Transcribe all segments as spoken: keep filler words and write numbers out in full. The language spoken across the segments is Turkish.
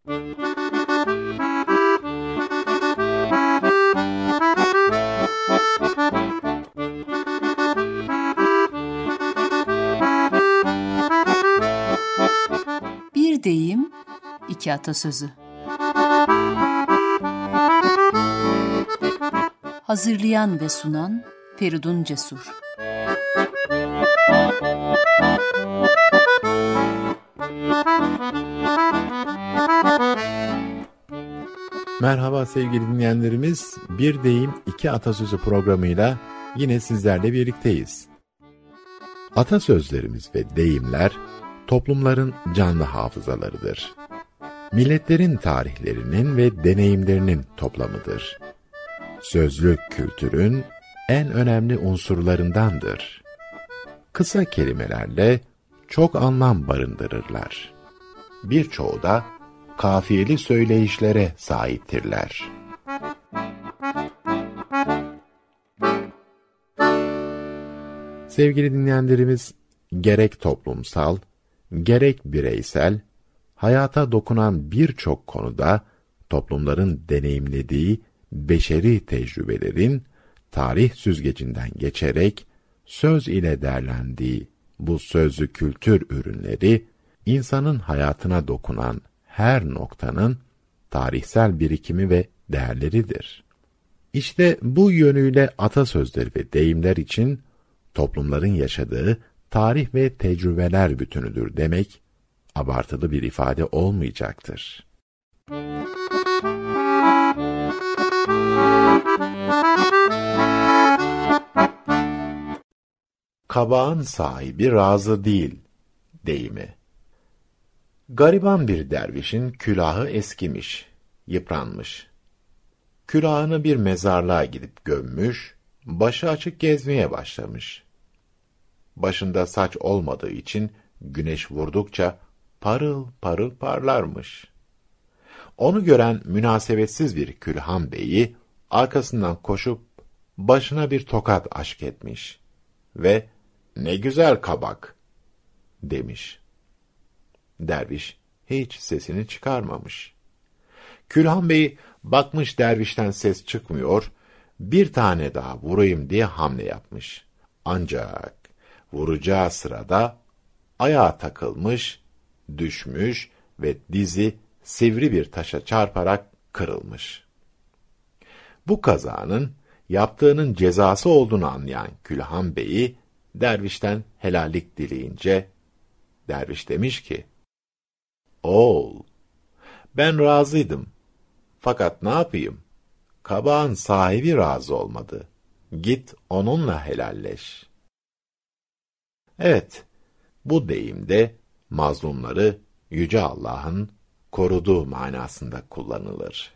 Bir deyim, iki atasözü. Hazırlayan ve sunan Feridun Cesur. Merhaba sevgili dinleyenlerimiz, Bir Deyim İki Atasözü programıyla yine sizlerle birlikteyiz. Atasözlerimiz ve deyimler toplumların canlı hafızalarıdır. Milletlerin tarihlerinin ve deneyimlerinin toplamıdır. Sözlü kültürün en önemli unsurlarındandır. Kısa kelimelerle çok anlam barındırırlar. Birçoğu da kafiyeli söyleyişlere sahiptirler. Sevgili dinleyenlerimiz, gerek toplumsal, gerek bireysel, hayata dokunan birçok konuda toplumların deneyimlediği beşeri tecrübelerin tarih süzgecinden geçerek söz ile derlendiği bu sözlü kültür ürünleri, insanın hayatına dokunan her noktanın tarihsel birikimi ve değerleridir. İşte bu yönüyle atasözleri ve deyimler için toplumların yaşadığı tarih ve tecrübeler bütünüdür demek, abartılı bir ifade olmayacaktır. Kabağın sahibi razı değil deyimi. Gariban bir dervişin külahı eskimiş, yıpranmış. Külahını bir mezarlığa gidip gömmüş, başı açık gezmeye başlamış. Başında saç olmadığı için güneş vurdukça parıl parıl parlarmış. Onu gören münasebetsiz bir külhan beyi arkasından koşup başına bir tokat aşk etmiş ve "Ne güzel kabak!" demiş. Derviş hiç sesini çıkarmamış. Külhan Bey bakmış dervişten ses çıkmıyor, bir tane daha vurayım diye hamle yapmış. Ancak vuracağı sırada ayağa takılmış, düşmüş ve dizi sivri bir taşa çarparak kırılmış. Bu kazanın yaptığının cezası olduğunu anlayan Külhan Bey'i dervişten helallik dileyince, derviş demiş ki, "Oğul, ben razıydım. Fakat ne yapayım? Kabağın sahibi razı olmadı. Git onunla helalleş." Evet, bu deyimde mazlumları Yüce Allah'ın koruduğu manasında kullanılır.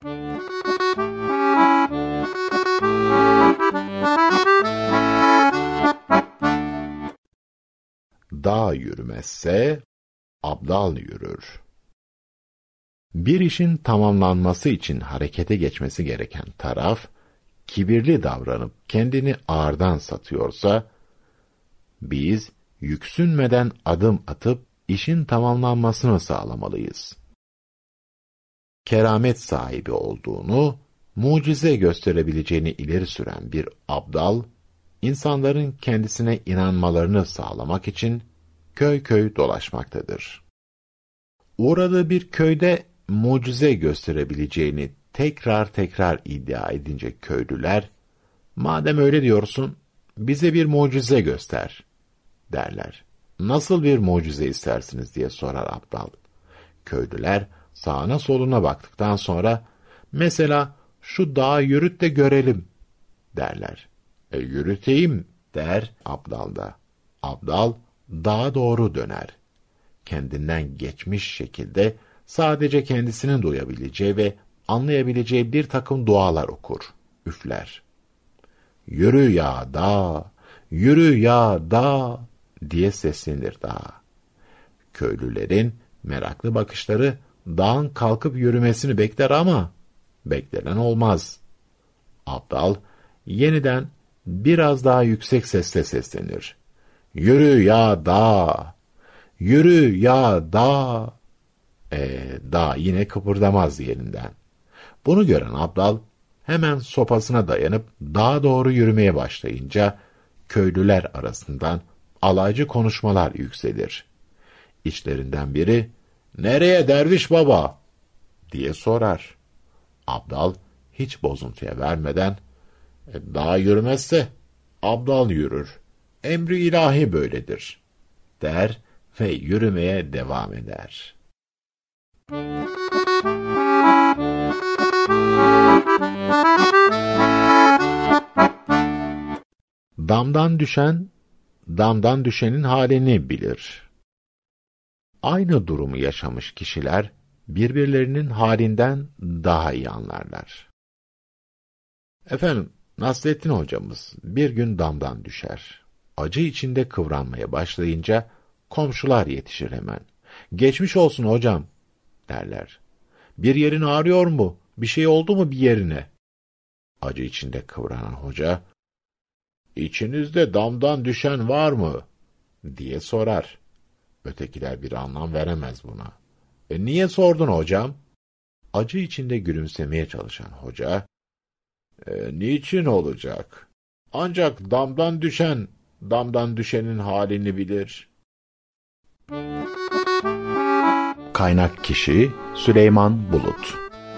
Dağ yürümezse abdal yürür. Bir işin tamamlanması için harekete geçmesi gereken taraf, kibirli davranıp kendini ağırdan satıyorsa, biz yüksünmeden adım atıp işin tamamlanmasını sağlamalıyız. Keramet sahibi olduğunu, mucize gösterebileceğini ileri süren bir abdal, insanların kendisine inanmalarını sağlamak için köy köy dolaşmaktadır. Uğradığı bir köyde mucize gösterebileceğini tekrar tekrar iddia edince köylüler, "Madem öyle diyorsun, bize bir mucize göster," derler. "Nasıl bir mucize istersiniz?" diye sorar abdal. Köylüler sağına soluna baktıktan sonra, "Mesela şu dağı yürüt de görelim," derler. "E yürüteyim," der abdal da. Abdal dağa doğru döner. Kendinden geçmiş şekilde sadece kendisinin duyabileceği ve anlayabileceği bir takım dualar okur, üfler. "Yürü ya dağ, yürü ya dağ," diye seslenir dağa. Köylülerin meraklı bakışları dağın kalkıp yürümesini bekler ama beklenen olmaz. Abdal yeniden biraz daha yüksek sesle seslenir. "Yürü ya dağ, yürü ya dağ," Ee, daha yine kıpırdamaz yerinden. Bunu gören Abdal hemen sopasına dayanıp dağa doğru yürümeye başlayınca köylüler arasından alaycı konuşmalar yükselir. İçlerinden biri "Nereye derviş baba?" diye sorar. Abdal hiç bozuntuya vermeden e, "Dağa yürümezse Abdal yürür. Emri ilahi böyledir," der ve yürümeye devam eder. Damdan düşen, damdan düşenin halini bilir. Aynı durumu yaşamış kişiler, birbirlerinin halinden daha iyi anlarlar. Efendim, Nasrettin hocamız bir gün damdan düşer. Acı içinde kıvranmaya başlayınca, komşular yetişir hemen. "Geçmiş olsun hocam," derler. "Bir yerin ağrıyor mu? Bir şey oldu mu bir yerine?" Acı içinde kıvranan hoca, "İçinizde damdan düşen var mı?" diye sorar. Ötekiler bir anlam veremez buna. "E niye sordun hocam?" Acı içinde gülümsemeye çalışan hoca, e, "Niçin olacak? Ancak damdan düşen, damdan düşenin halini bilir." Kaynak kişi Süleyman Bulut.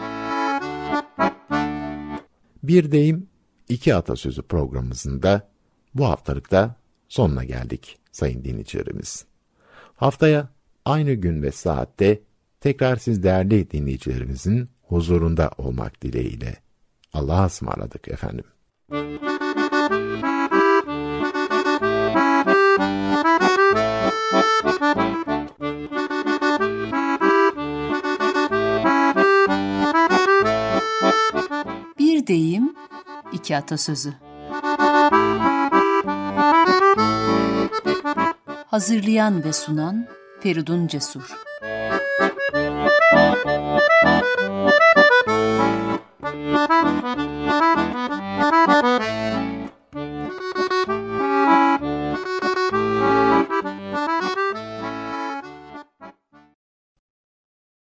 Bir deyim, iki atasözü programımızın da bu haftalıkta sonuna geldik sayın dinleyicilerimiz. Haftaya aynı gün ve saatte tekrar siz değerli dinleyicilerimizin huzurunda olmak dileğiyle. Allah'a ısmarladık efendim. Bir deyim, iki atasözü. Hazırlayan ve sunan Feridun Cesur.